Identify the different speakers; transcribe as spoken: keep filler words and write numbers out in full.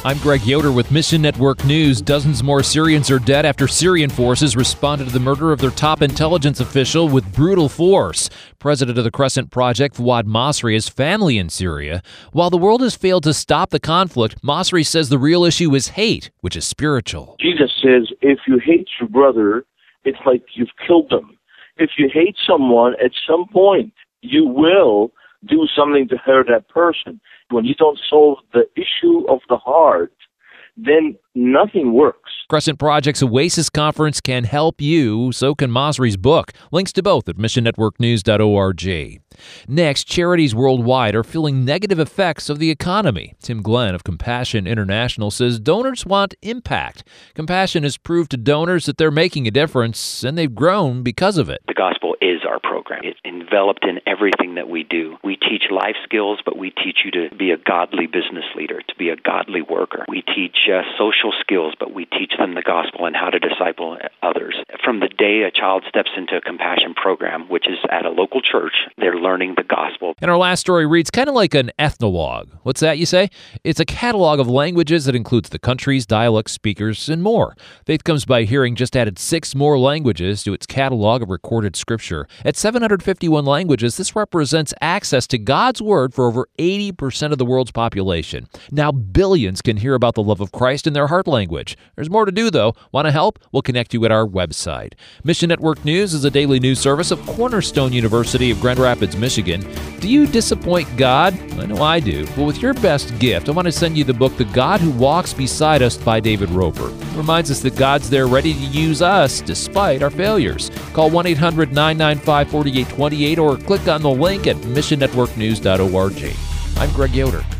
Speaker 1: I'm Greg Yoder with Mission Network News. Dozens more Syrians are dead after Syrian forces responded to the murder of their top intelligence official with brutal force. President of the Crescent Project, Fouad Masri, has family in Syria. While the world has failed to stop the conflict, Masri says the real issue is hate, which is spiritual.
Speaker 2: Jesus says, if you hate your brother, it's like you've killed them. If you hate someone, at some point, you will do something to hurt that person. When you don't solve the issue of the heart, then nothing works.
Speaker 1: Crescent Project's Oasis Conference can help you. So can Masri's book. Links to both at mission network news dot org. Next, charities worldwide are feeling negative effects of the economy. Tim Glenn of Compassion International says donors want impact. Compassion has proved to donors that they're making a difference, and they've grown because of it.
Speaker 3: The gospel is our program. It's enveloped in everything that we do. We teach life skills, but we teach you to be a godly business leader, to be a godly worker. We teach uh, social skills, but we teach them the gospel and how to disciple others. From the day a child steps into a Compassion program, which is at a local church, they're learning the gospel.
Speaker 1: And our last story reads kind of like an ethnologue. What's that, you say? It's a catalog of languages that includes the countries, dialects, speakers, and more. Faith Comes by Hearing just added six more languages to its catalog of recorded scripture. At seven hundred fifty-one languages, this represents access to God's Word for over eighty percent of the world's population. Now billions can hear about the love of Christ in their heart language. There's more to do, though. Want to help? We'll connect you at our website. Mission Network News is a daily news service of Cornerstone University of Grand Rapids, Michigan. Do you disappoint God? I know I do. Well, with your best gift, I want to send you the book, The God Who Walks Beside Us by David Roper. It reminds us that God's there ready to use us despite our failures. Call one eight hundred nine nine five four eight two eight or click on the link at mission network news dot org. I'm Greg Yoder.